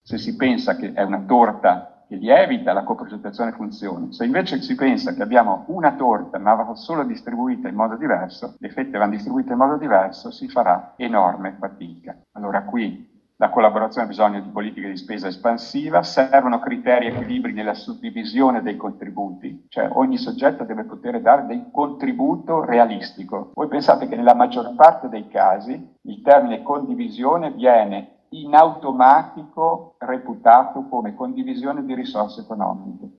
se si pensa che è una torta che lievita, la coprogettazione funzioni. Se invece si pensa che abbiamo una torta ma va solo distribuita in modo diverso, le fette vanno distribuite in modo diverso, si farà enorme fatica. Allora qui la collaborazione ha bisogno di politiche di spesa espansiva, servono criteri e equilibri nella suddivisione dei contributi, cioè ogni soggetto deve poter dare del contributo realistico. Voi pensate che nella maggior parte dei casi il termine condivisione viene in automatico reputato come condivisione di risorse economiche.